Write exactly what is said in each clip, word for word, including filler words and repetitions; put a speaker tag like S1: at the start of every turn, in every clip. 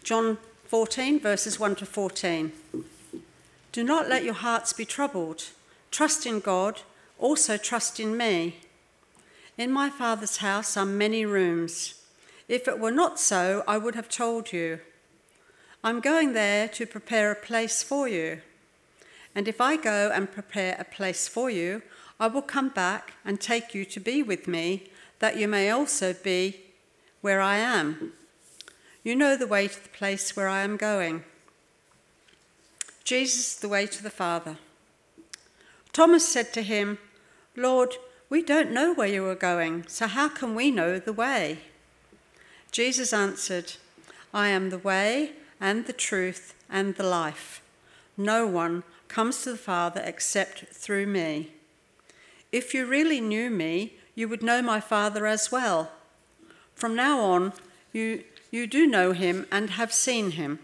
S1: John fourteen, verses one to fourteen. Do not let your hearts be troubled. Trust in God, also trust in me. In my Father's house are many rooms. If it were not so, I would have told you. I'm going there to prepare a place for you. And if I go and prepare a place for you, I will come back and take you to be with me, that you may also be where I am. You know the way to the place where I am going. Jesus, the way to the Father. Thomas said to him, Lord, we don't know where you are going, so how can we know the way? Jesus answered, I am the way and the truth and the life. No one comes to the Father except through me. If you really knew me, you would know my Father as well. From now on, you, you do know him and have seen him.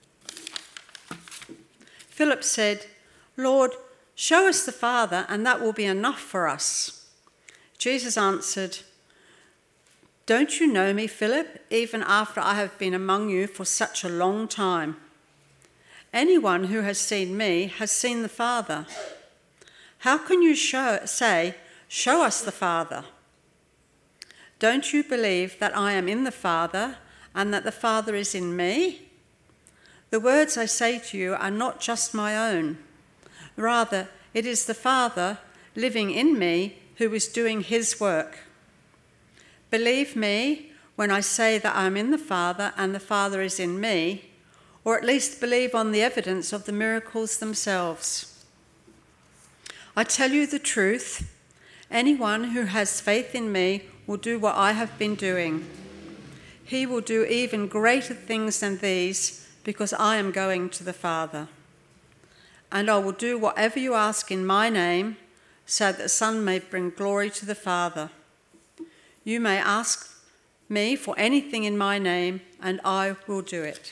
S1: Philip said, Lord, show us the Father, and that will be enough for us. Jesus answered, Don't you know me, Philip, even after I have been among you for such a long time? Anyone who has seen me has seen the Father. How can you show, say, show us the Father? Don't you believe that I am in the Father and that the Father is in me? The words I say to you are not just my own. Rather, it is the Father living in me who is doing his work. Believe me when I say that I am in the Father and the Father is in me, or at least believe on the evidence of the miracles themselves. I tell you the truth, anyone who has faith in me will do what I have been doing. He will do even greater things than these, because I am going to the Father. And I will do whatever you ask in my name, so that the Son may bring glory to the Father. You may ask me for anything in my name, and I will do it.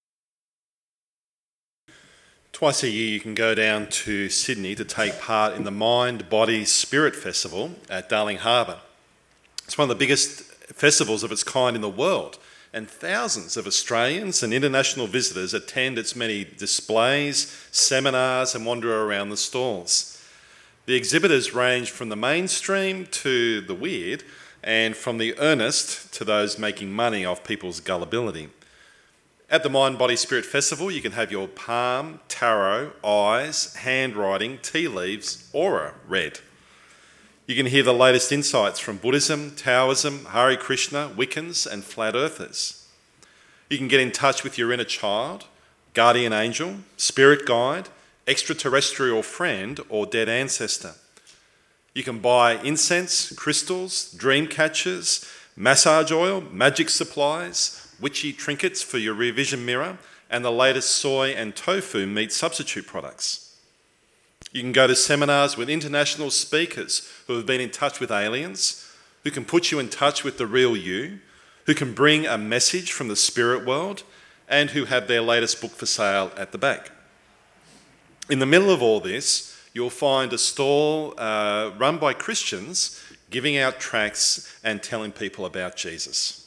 S2: Twice a year you can go down to Sydney to take part in the Mind, Body, Spirit Festival at Darling Harbour. It's one of the biggest festivals of its kind in the world, and thousands of Australians and international visitors attend its many displays, seminars, and wander around the stalls. The exhibitors range from the mainstream to the weird, and from the earnest to those making money off people's gullibility. At the Mind, Body, Spirit Festival, you can have your palm, tarot, eyes, handwriting, tea leaves, aura read. You can hear the latest insights from Buddhism, Taoism, Hare Krishna, Wiccans, and Flat Earthers. You can get in touch with your inner child, guardian angel, spirit guide, extraterrestrial friend, or dead ancestor. You can buy incense, crystals, dream catchers, massage oil, magic supplies, witchy trinkets for your rear vision mirror, and the latest soy and tofu meat substitute products. You can go to seminars with international speakers who have been in touch with aliens, who can put you in touch with the real you, who can bring a message from the spirit world, and who have their latest book for sale at the back. In the middle of all this, you'll find a stall uh, run by Christians giving out tracts and telling people about Jesus.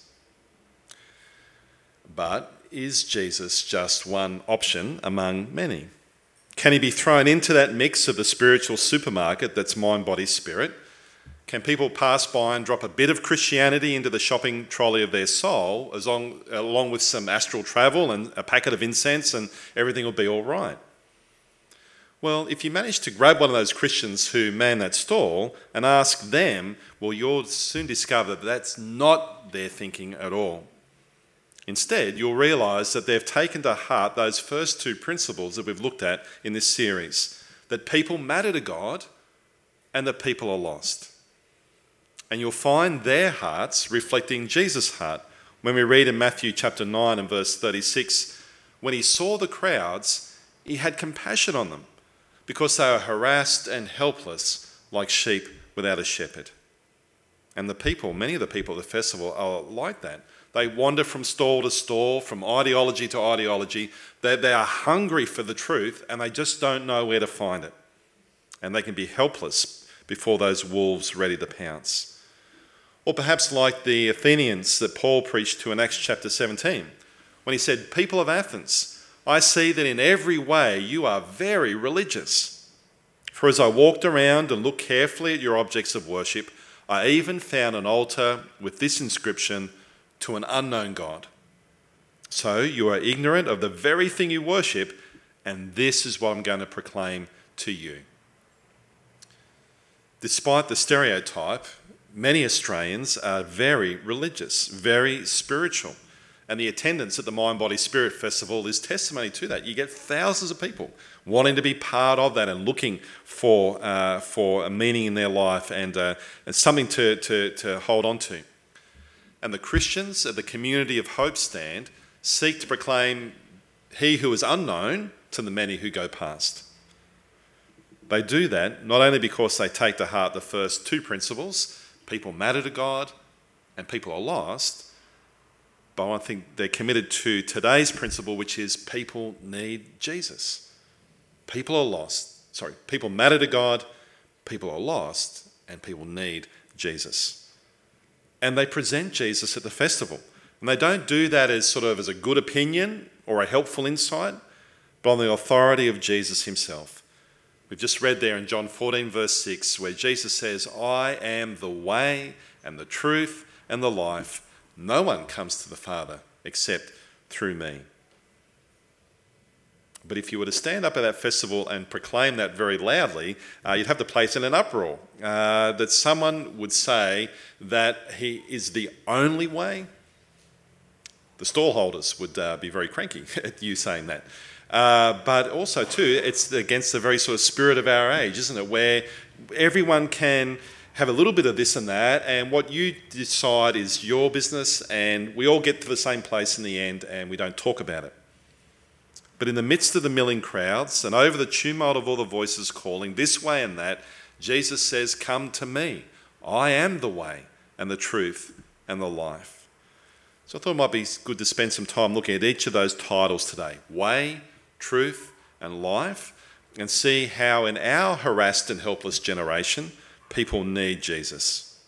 S2: But is Jesus just one option among many? Can he be thrown into that mix of the spiritual supermarket that's mind, body, spirit? Can people pass by and drop a bit of Christianity into the shopping trolley of their soul, as long, along with some astral travel and a packet of incense, and everything will be all right? Well, if you manage to grab one of those Christians who man that stall and ask them, well, you'll soon discover that that's not their thinking at all. Instead, you'll realise that they've taken to heart those first two principles that we've looked at in this series, that people matter to God and that people are lost. And you'll find their hearts reflecting Jesus' heart when we read in Matthew chapter nine and verse thirty-six, when he saw the crowds, he had compassion on them because they were harassed and helpless like sheep without a shepherd. And the people, many of the people at the festival are like that. They wander from stall to stall, from ideology to ideology. They, they are hungry for the truth and they just don't know where to find it. And they can be helpless before those wolves ready to pounce. Or perhaps like the Athenians that Paul preached to in Acts chapter seventeen, when he said, "People of Athens, I see that in every way you are very religious. For as I walked around and looked carefully at your objects of worship, I even found an altar with this inscription, 'To an unknown God.' So you are ignorant of the very thing you worship, and this is what I'm going to proclaim to you." Despite the stereotype, many Australians are very religious, very spiritual. And the attendance at the Mind Body Spirit Festival is testimony to that. You get thousands of people wanting to be part of that and looking for uh, for a meaning in their life and, uh, and something to, to, to hold on to. And the Christians at the Community of Hope stand seek to proclaim he who is unknown to the many who go past. They do that not only because they take to heart the first two principles, people matter to God and people are lost, but I think they're committed to today's principle, which is people need Jesus. People are lost. Sorry, people matter to God, people are lost, and people need Jesus. And they present Jesus at the festival. And they don't do that as sort of as a good opinion or a helpful insight, but on the authority of Jesus himself. We've just read there in John fourteen, verse six, where Jesus says, "I am the way and the truth and the life. No one comes to the Father except through me." But if you were to stand up at that festival and proclaim that very loudly, uh, you'd have the place in an uproar. Uh, that someone would say that he is the only way. The stallholders would uh, be very cranky at you saying that. Uh, but also, too, it's against the very sort of spirit of our age, isn't it? Where everyone can have a little bit of this and that, and what you decide is your business, and we all get to the same place in the end, and we don't talk about it. But in the midst of the milling crowds, and over the tumult of all the voices calling this way and that, Jesus says, "Come to me. I am the way and the truth and the life." So I thought it might be good to spend some time looking at each of those titles today. Way, truth, and life, and see how in our harassed and helpless generation, people need Jesus.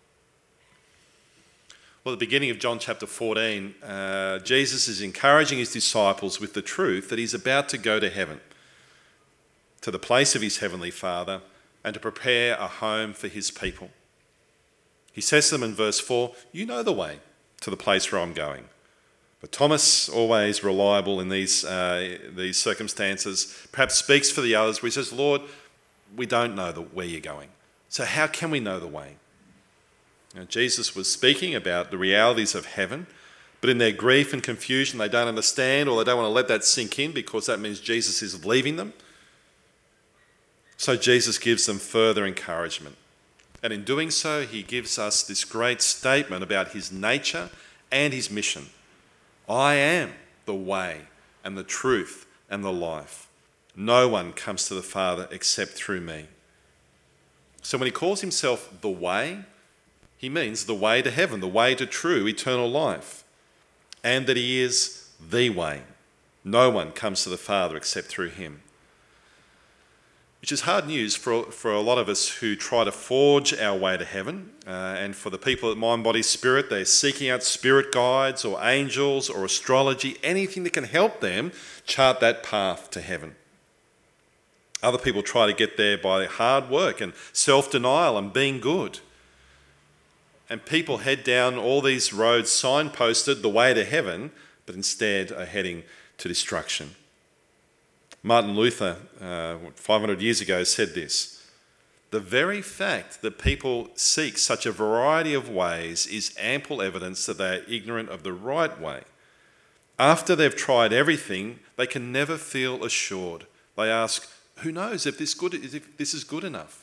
S2: Well, at the beginning of John chapter fourteen, uh, Jesus is encouraging his disciples with the truth that he's about to go to heaven, to the place of his heavenly Father, and to prepare a home for his people. He says to them in verse four, "You know the way to the place where I'm going." But Thomas, always reliable in these uh, these circumstances, perhaps speaks for the others where he says, "Lord, we don't know the, where you're going. So how can we know the way?" Now, Jesus was speaking about the realities of heaven, but in their grief and confusion, they don't understand, or they don't want to let that sink in because that means Jesus is leaving them. So Jesus gives them further encouragement. And in doing so, he gives us this great statement about his nature and his mission. "I am the way and the truth and the life. No one comes to the Father except through me." So when he calls himself the way, he means the way to heaven, the way to true eternal life, and that he is the way. No one comes to the Father except through him. Which is hard news for, for a lot of us who try to forge our way to heaven. Uh, and for the people at Mind Body Spirit, they're seeking out spirit guides or angels or astrology, anything that can help them chart that path to heaven. Other people try to get there by hard work and self-denial and being good. And people head down all these roads signposted the way to heaven, but instead are heading to destruction. Martin Luther, uh, five hundred years ago, said this: "The very fact that people seek such a variety of ways is ample evidence that they are ignorant of the right way. After they've tried everything, they can never feel assured. They ask, 'Who knows if this good if this is good enough?'"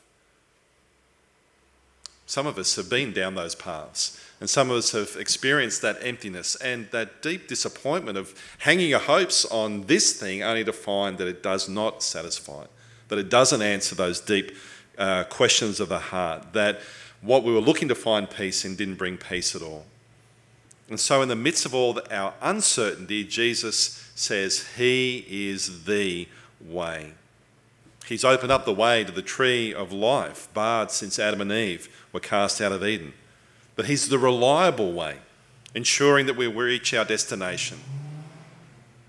S2: Some of us have been down those paths, and some of us have experienced that emptiness and that deep disappointment of hanging your hopes on this thing only to find that it does not satisfy, that it doesn't answer those deep uh, questions of the heart, that what we were looking to find peace in didn't bring peace at all. And so in the midst of all our uncertainty, Jesus says he is the way. He's opened up the way to the tree of life, barred since Adam and Eve were cast out of Eden. But he's the reliable way, ensuring that we reach our destination.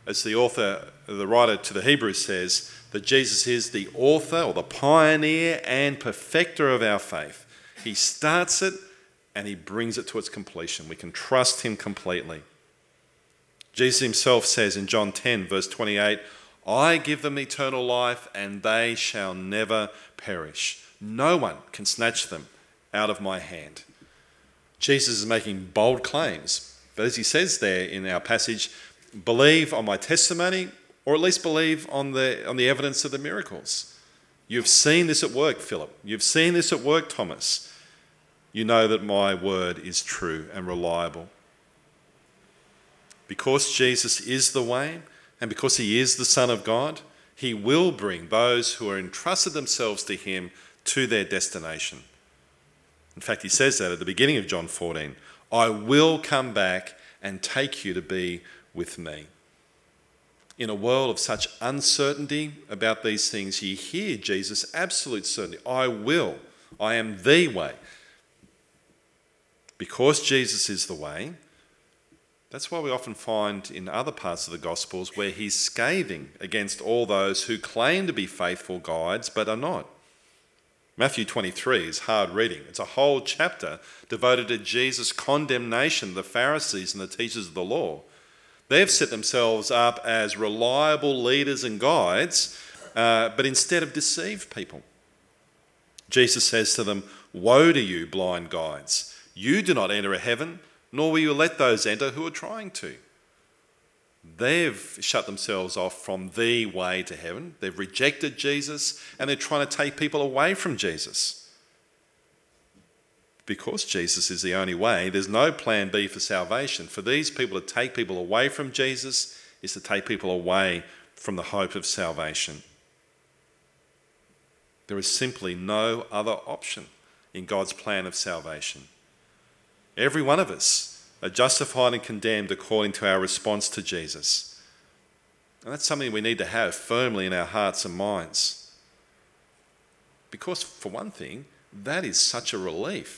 S2: as the author, the writer to the Hebrews says, that Jesus is the author or the pioneer and perfecter of our faith. He starts it and he brings it to its completion. We can trust him completely. Jesus himself says in John ten, verse twenty-eight, I give them eternal life and they shall never perish. No one can snatch them out of my hand. Jesus is making bold claims, but as he says there in our passage, believe on my testimony, or at least believe on the, on the evidence of the miracles. You've seen this at work, Philip. You've seen this at work, Thomas. You know that my word is true and reliable. Because Jesus is the way, and because he is the Son of God, he will bring those who are entrusted themselves to him to their destination. In fact, he says that at the beginning of John fourteen, I will come back and take you to be with me. In a world of such uncertainty about these things, you hear Jesus' absolute certainty. I will. I am the way. Because Jesus is the way, that's why we often find in other parts of the Gospels where he's scathing against all those who claim to be faithful guides but are not. Matthew twenty-three is hard reading. It's a whole chapter devoted to Jesus' condemnation of the Pharisees and the teachers of the law. They've set themselves up as reliable leaders and guides, uh, but instead have deceived people. Jesus says to them, woe to you, blind guides! You do not enter heaven, nor will you let those enter who are trying to. They've shut themselves off from the way to heaven. They've rejected Jesus, and they're trying to take people away from Jesus. Because Jesus is the only way, there's no plan B for salvation. For these people to take people away from Jesus is to take people away from the hope of salvation. There is simply no other option in God's plan of salvation. Every one of us are justified and condemned according to our response to Jesus. And that's something we need to have firmly in our hearts and minds. Because, for one thing, that is such a relief.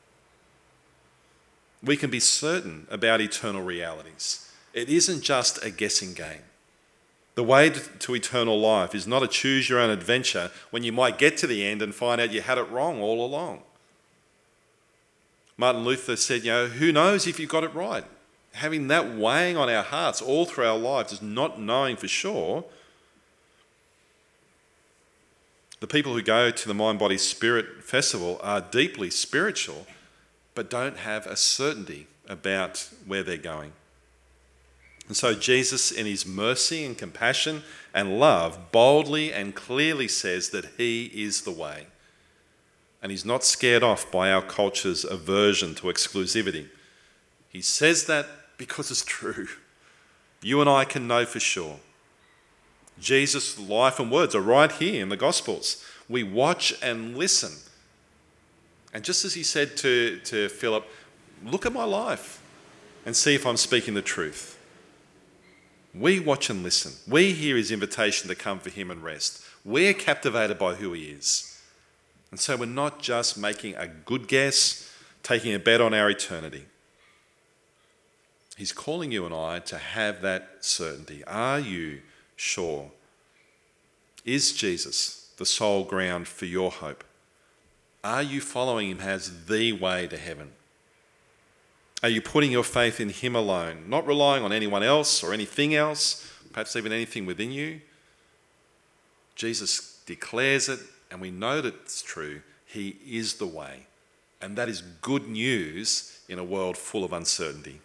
S2: We can be certain about eternal realities. It isn't just a guessing game. The way to eternal life is not a choose-your-own adventure when you might get to the end and find out you had it wrong all along. Martin Luther said, you know, who knows if you got it right? Having that weighing on our hearts all through our lives is not knowing for sure. The people who go to the Mind, Body, Spirit Festival are deeply spiritual, but don't have a certainty about where they're going. And so Jesus, in his mercy and compassion and love, boldly and clearly says that he is the way. And he's not scared off by our culture's aversion to exclusivity. He says that because it's true. You and I can know for sure. Jesus' life and words are right here in the Gospels. We watch and listen. And just as he said to, to Philip, look at my life and see if I'm speaking the truth. We watch and listen. We hear his invitation to come for him and rest. We're captivated by who he is. And so we're not just making a good guess, taking a bet on our eternity. He's calling you and I to have that certainty. Are you sure? Is Jesus the sole ground for your hope? Are you following him as the way to heaven? Are you putting your faith in him alone, not relying on anyone else or anything else, perhaps even anything within you? Jesus declares it, and we know that it's true. He is the way. And that is good news in a world full of uncertainty.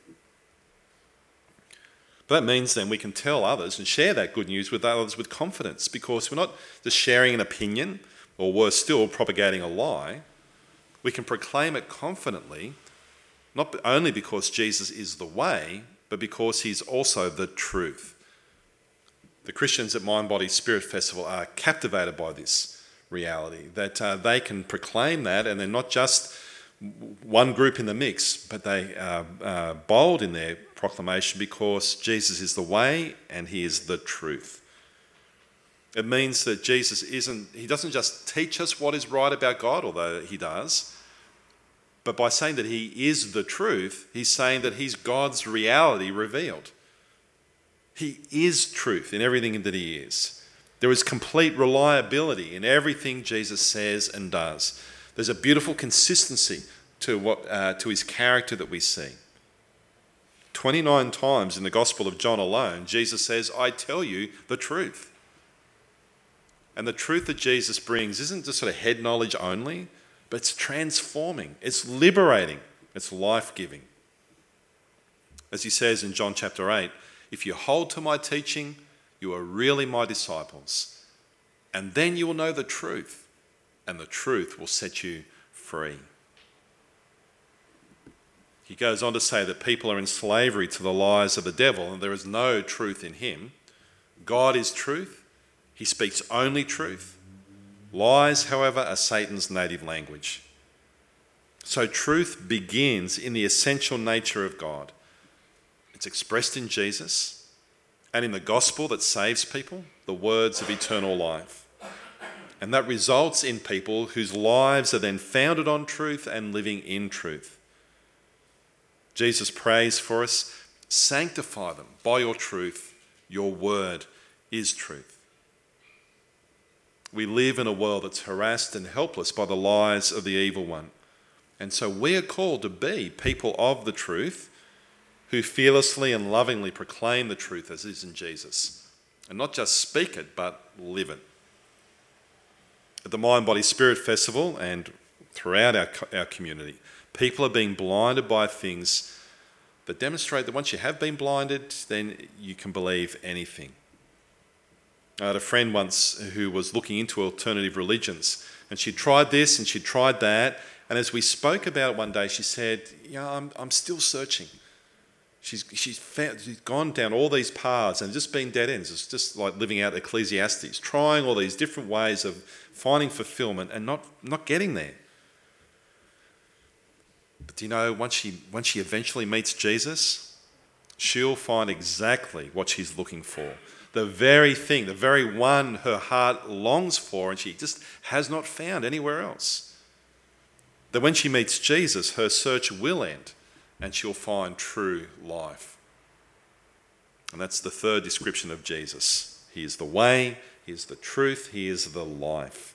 S2: But that means then we can tell others and share that good news with others with confidence, because we're not just sharing an opinion, or worse still, propagating a lie. We can proclaim it confidently, not only because Jesus is the way, but because he's also the truth. The Christians at Mind, Body, Spirit Festival are captivated by this reality, that uh, they can proclaim that, and they're not just one group in the mix, but they are uh, bold in their proclamation because Jesus is the way and he is the truth. It means that Jesus isn't, he doesn't just teach us what is right about God, although he does, but by saying that he is the truth, he's saying that he's God's reality revealed. He is truth in everything that he is. There is complete reliability in everything Jesus says and does. There's a beautiful consistency to what uh, to his character that we see. twenty-nine times in the Gospel of John alone, Jesus says, I tell you the truth. And the truth that Jesus brings isn't just sort of head knowledge only, but it's transforming, it's liberating, it's life-giving. As he says in John chapter eight, if you hold to my teaching, you are really my disciples. And then you will know the truth, and the truth will set you free. He goes on to say that people are in slavery to the lies of the devil, and there is no truth in him. God is truth. He speaks only truth. Lies, however, are Satan's native language. So truth begins in the essential nature of God. It's expressed in Jesus and in the gospel that saves people, the words of eternal life. And that results in people whose lives are then founded on truth and living in truth. Jesus prays for us, sanctify them by your truth. Your word is truth. We live in a world that's harassed and helpless by the lies of the evil one. And so we are called to be people of the truth who fearlessly and lovingly proclaim the truth as is in Jesus. And not just speak it, but live it. At the Mind, Body, Spirit Festival and throughout our, our community, people are being blinded by things that demonstrate that once you have been blinded, then you can believe anything. I had a friend once who was looking into alternative religions, and she tried this and she tried that, and as we spoke about it one day, she said, yeah, I'm, I'm still searching. She's, she's, found, she's gone down all these paths and just been dead ends. It's just like living out Ecclesiastes, trying all these different ways of finding fulfillment and not, not getting there. But you know, once she, once she eventually meets Jesus, she'll find exactly what she's looking for. The very thing, the very one her heart longs for and she just has not found anywhere else. That when she meets Jesus, her search will end and she'll find true life. And that's the third description of Jesus. He is the way, he is the truth, he is the life.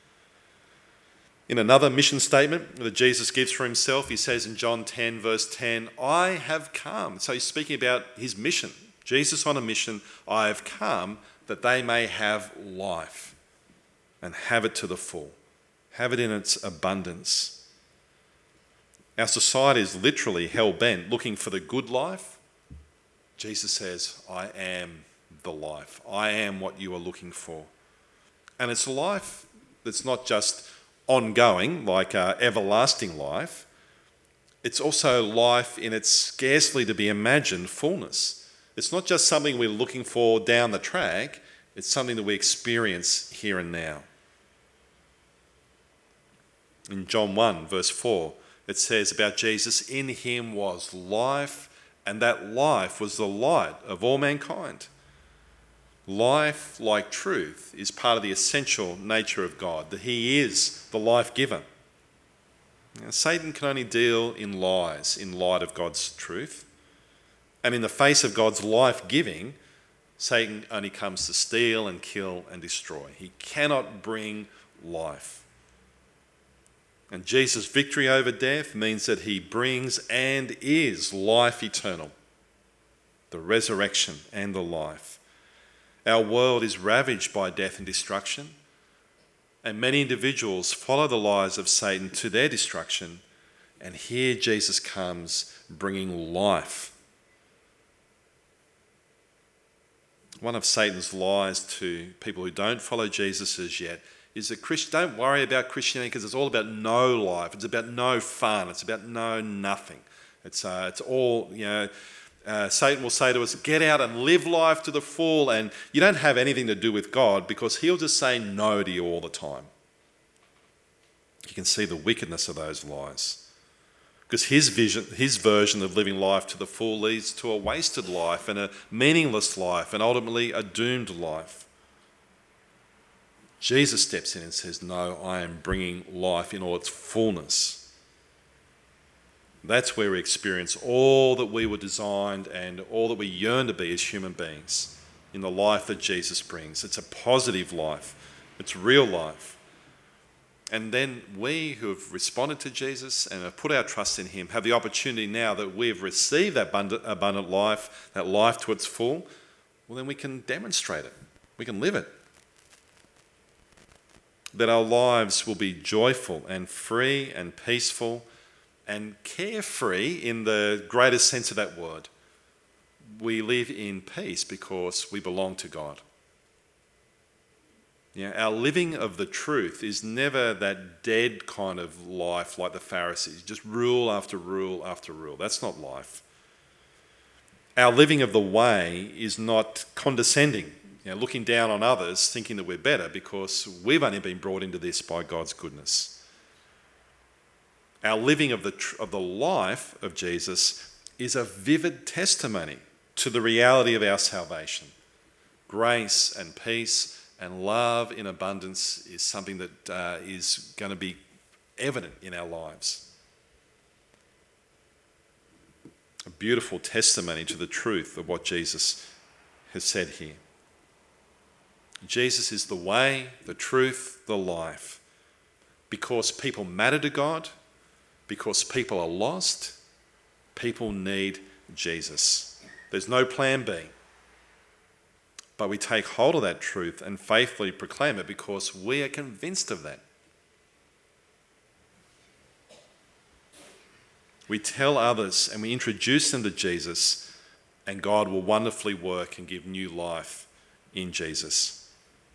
S2: In another mission statement that Jesus gives for himself, he says in John ten, verse ten, I have come. So he's speaking about his mission. Jesus on a mission, I have come that they may have life and have it to the full, have it in its abundance. Our society is literally hell-bent looking for the good life. Jesus says, I am the life. I am what you are looking for. And it's a life that's not just ongoing, like uh, everlasting life. It's also life in its scarcely to be imagined fullness. It's not just something we're looking for down the track, it's something that we experience here and now. In John one, verse four, it says about Jesus, in him was life, and that life was the light of all mankind. Life, like truth, is part of the essential nature of God, that he is the life giver. Now, Satan can only deal in lies in light of God's truth. And in the face of God's life-giving, Satan only comes to steal and kill and destroy. He cannot bring life. And Jesus' victory over death means that he brings and is life eternal, the resurrection and the life. Our world is ravaged by death and destruction, and many individuals follow the lies of Satan to their destruction, and here Jesus comes bringing life. One of Satan's lies to people who don't follow Jesus as yet is that Christ, don't worry about Christianity because it's all about no life. It's about no fun. It's about no nothing. It's uh, it's all, you know, uh, Satan will say to us, get out and live life to the full, and you don't have anything to do with God because he'll just say no to you all the time. You can see the wickedness of those lies. Because his vision, his version of living life to the full leads to a wasted life and a meaningless life and ultimately a doomed life. Jesus steps in and says, no, I am bringing life in all its fullness. That's where we experience all that we were designed and all that we yearn to be as human beings in the life that Jesus brings. It's a positive life. It's real life. And then we who have responded to Jesus and have put our trust in him have the opportunity now that we have received that abundant, abundant life, that life to its full, well, then we can demonstrate it. We can live it. That our lives will be joyful and free and peaceful and carefree in the greatest sense of that word. We live in peace because we belong to God. Yeah, our living of the truth is never that dead kind of life like the Pharisees, just rule after rule after rule. That's not life. Our living of the way is not condescending, you know, looking down on others, thinking that we're better because we've only been brought into this by God's goodness. Our living of the tr- of the life of Jesus is a vivid testimony to the reality of our salvation. Grace and peace and love in abundance is something that uh, is going to be evident in our lives. A beautiful testimony to the truth of what Jesus has said here. Jesus is the way, the truth, the life. Because people matter to God, because people are lost, people need Jesus. There's no plan B. But we take hold of that truth and faithfully proclaim it because we are convinced of that. We tell others and we introduce them to Jesus, and God will wonderfully work and give new life in Jesus.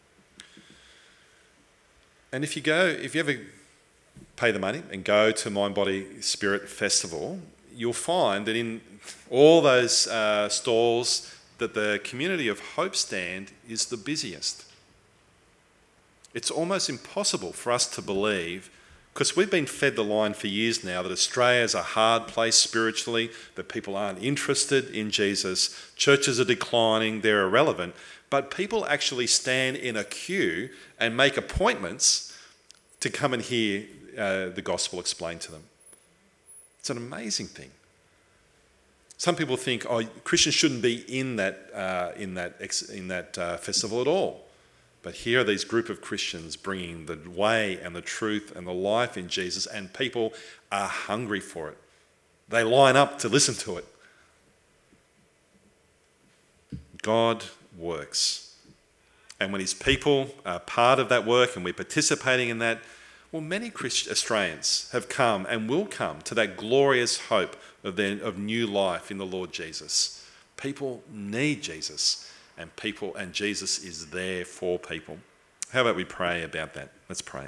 S2: And if you go, if you ever pay the money and go to Mind, Body, Spirit Festival, you'll find that in all those uh, stalls that the Community of Hope stand is the busiest. It's almost impossible for us to believe, because we've been fed the line for years now that Australia is a hard place spiritually, that people aren't interested in Jesus, churches are declining, they're irrelevant, but people actually stand in a queue and make appointments to come and hear uh, the gospel explained to them. It's an amazing thing. Some people think, oh, Christians shouldn't be in that uh, in that ex- in that uh, festival at all. But here are these group of Christians bringing the way and the truth and the life in Jesus, and people are hungry for it. They line up to listen to it. God works. And when his people are part of that work and we're participating in that, well, many Christian Australians have come and will come to that glorious hope of, their, of new life in the Lord Jesus. People need Jesus, and people and Jesus is there for people. How about we pray about that? Let's pray.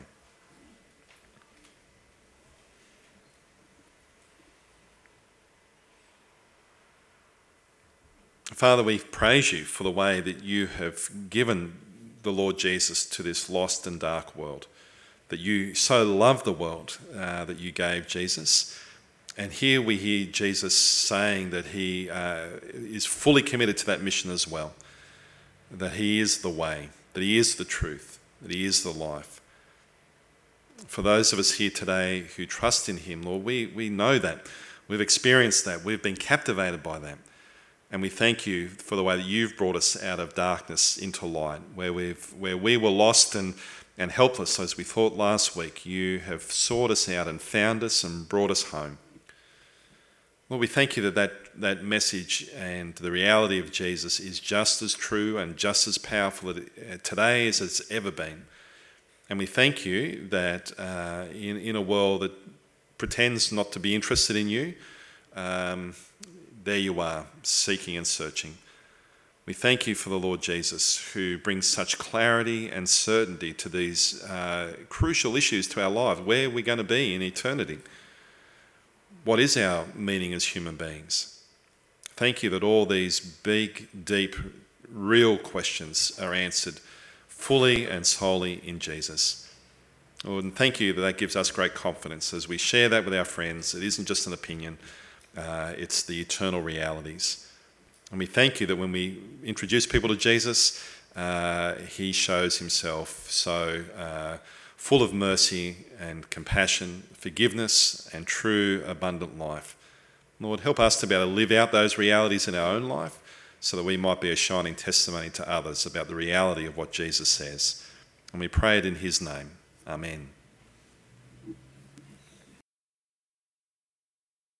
S2: Father, we praise you for the way that you have given the Lord Jesus to this lost and dark world, that you so loved the world uh, that you gave Jesus. And here we hear Jesus saying that he uh, is fully committed to that mission as well, that he is the way, that he is the truth, that he is the life. For those of us here today who trust in him, Lord, we, we know that. We've experienced that. We've been captivated by that. And we thank you for the way that you've brought us out of darkness into light, where we've where we were lost and, and helpless, as we thought last week. You have sought us out and found us and brought us home. Lord, we thank you that, that that message and the reality of Jesus is just as true and just as powerful today as it's ever been. And we thank you that uh, in, in a world that pretends not to be interested in you, um, there you are, seeking and searching. We thank you for the Lord Jesus, who brings such clarity and certainty to these uh, crucial issues to our life. Where are we going to be in eternity? What is our meaning as human beings? Thank you that all these big, deep, real questions are answered fully and solely in Jesus. Lord, and thank you that that gives us great confidence as we share that with our friends. It isn't just an opinion. Uh, it's the eternal realities. And we thank you that when we introduce people to Jesus, uh, he shows himself so uh, full of mercy and compassion, forgiveness and true abundant life. Lord, help us to be able to live out those realities in our own life so that we might be a shining testimony to others about the reality of what Jesus says. And we pray it in his name. Amen.